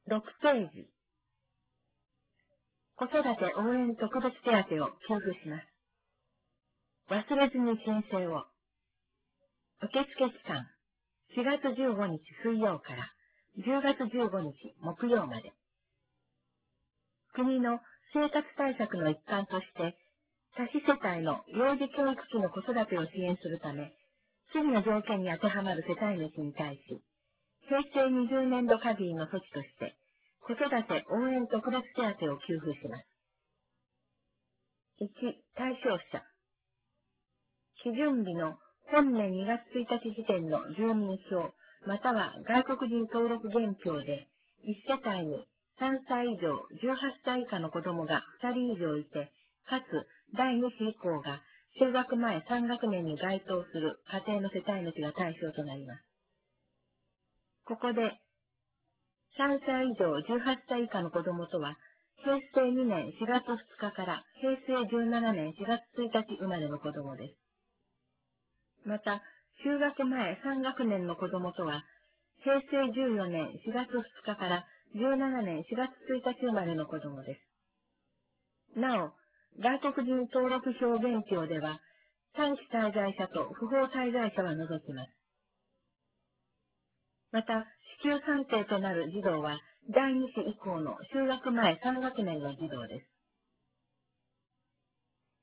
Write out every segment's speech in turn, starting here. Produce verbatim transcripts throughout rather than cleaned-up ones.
ろくページ。子育て応援特別手当を給付します。忘れずに申請を。受付期間、しがつじゅうごにち水曜からじゅうがつじゅうごにち木曜まで。国の生活対策の一環として、多子世帯の幼児教育期の子育てを支援するため、次の条件に当てはまる世帯主に対し、へいせいにじゅうねんど限りの措置として、子育て応援特別手当を給付します。いち、対象者。基準日の本年にがつついたち時点の住民票、または外国人登録現票で、いち世帯にさんさい以上じゅうはっさい以下の子供がふたり以上いて、かつだいに子以降が就学前さん学年に該当する家庭の世帯主が対象となります。ここで、さんさい以上じゅうはっさい以下の子供とは、へいせいにねんしがつふつかからへいせいじゅうななねんしがつついたち生まれの子供です。また、就学前さん学年の子供とは、へいせいじゅうよねんしがつふつかからじゅうななねんしがつついたち生まれの子供です。なお、外国人登録証現票では、短期滞在者と不法滞在者は除きます。また、支給算定となる児童は、だいに子以降の就学前さん学年の児童です。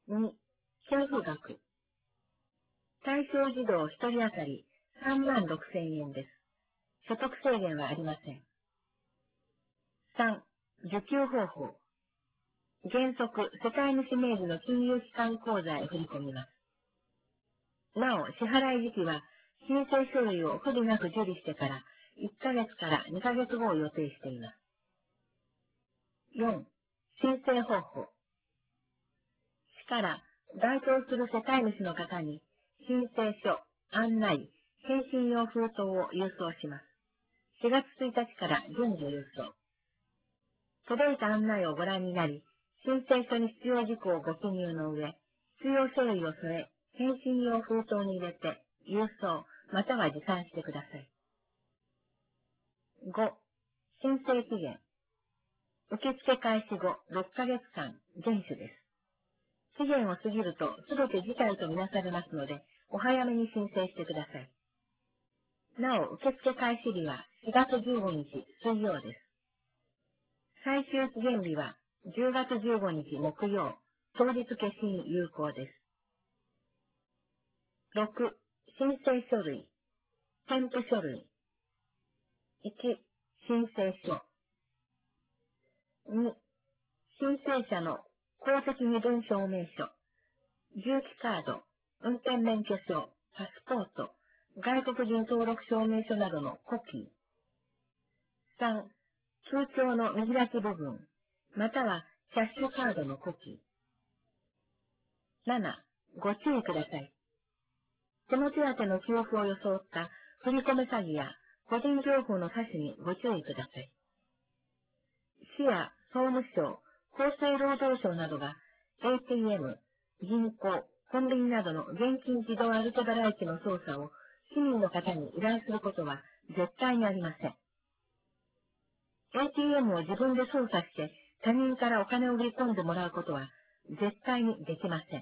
に、給付額。対象児童ひとり当たりさんまんろくせんえんです。所得制限はありません。さん、受給方法。原則、世帯主名義の金融機関口座へ振り込みます。なお、支払い時期は、申請書類を不備なく受理してからいっかげつからにかげつごを予定しています。よん、申請方法。市から該当する世帯主の方に、申請書、案内、返信用封筒を郵送します。しがつついたちから順次郵送。届いた案内をご覧になり、申請書に必要事項をご記入の上、必要書類を添え、返信用封筒に入れて、郵送、または持参してください。ご、申請期限。受付開始後ろっかげつかん、厳守です。期限を過ぎると、すべて辞退とみなされますので、お早めに申請してください。なお、受付開始日はしがつじゅうごにち水曜です。最終期限日はじゅうがつじゅうごにち木曜、当日消印有効です。ろく、申請書類。添付書類。いち、申請書。に、申請者の公的身分証明書、重機カード、運転免許証、パスポート、外国人登録証明書などのコピー。さん、通帳の見開き部分、またはキャッシュカードのコピー。なな、ご注意ください。この手当の給付を装った振り込め詐欺や個人情報の詐取にご注意ください。市や総務省、厚生労働省などが エーティーエム、銀行、コンビニなどの現金自動預け払い機の操作を市民の方に依頼することは絶対にありません。エーティーエム を自分で操作して他人からお金を振り込んでもらうことは絶対にできません。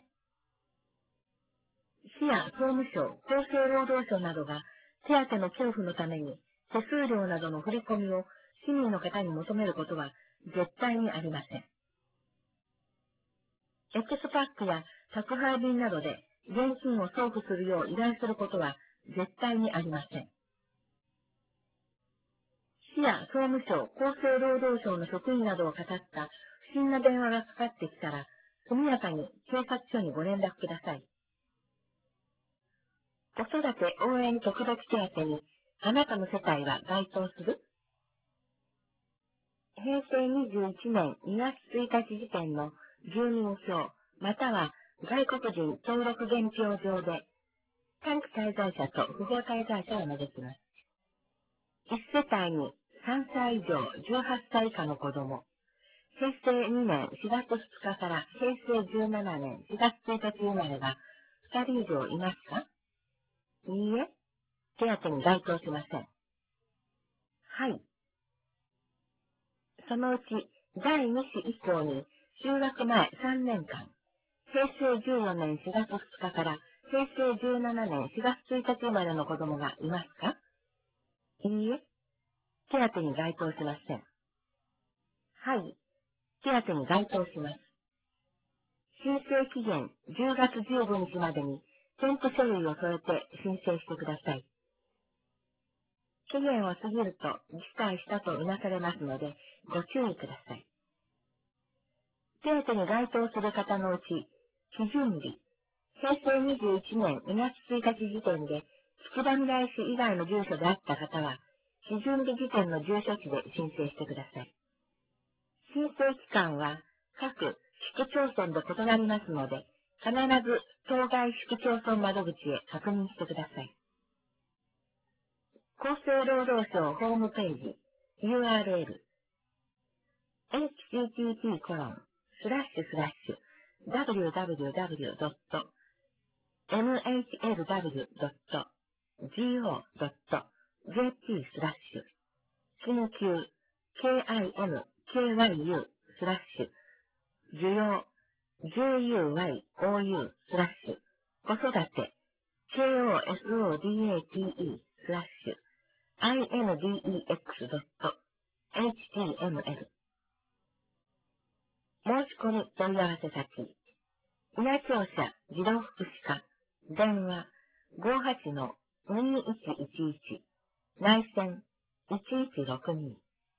市や総務省、厚生労働省などが手当の給付のために手数料などの振り込みを市民の方に求めることは絶対にありません。エクスパックや宅配便などで現金を送付するよう依頼することは絶対にありません。市や総務省、厚生労働省の職員などをかたった不審な電話がかかってきたら、速やかに警察署にご連絡ください。子育て応援特別手当にあなたの世帯は該当する？へいせいにじゅういちねんにがつついたち時点の住民票、または外国人登録現票上で、短期滞在者と不法滞在者を除きます。いち世帯にさんさい以上じゅうはっさい以下の子供、へいせいにねんしがつふつかからへいせいじゅうななねんしがつついたち生まれがふたり以上いますか？いいえ、手当に該当しません。はい。 そのうちだいに子以降に就学前さんねんかん、へいせいじゅうよねんしがつふつかからへいせいじゅうななねんしがつついたち生まれの子供がいますか？いいえ、手当に該当しません。はい、手当に該当します。申請期限じゅうがつじゅうごにちまでに添付書類を添えて申請してください。期限を過ぎると辞退したとみなされますので、ご注意ください。手当に該当する方のうち、基準日、へいせいにじゅういちねんにがつついたち時点で、筑波未来市以外の住所であった方は、基準日時点の住所地で申請してください。申請期間は、各市区町村で異なりますので、必ず当該市区町村窓口へ確認してください。厚生労働省ホームページ ユーアールエル エイチティーティーピーコロンスラッシュスラッシュダブリューダブリューダブリュードットエムエイチエルダブリュードットジーオードットジェーピー スラッシュ緊急 キムキムスラッシュ需要 ジューユーワイオーユー スラッシュ子育て コソダテ スラッシュ アイエヌディーイーエックスドットエイチティーエムエル 申し込み問い合わせ先稲庁舎児童福祉課電話 ごーはちのにいちいちいち 内線いちいちろくに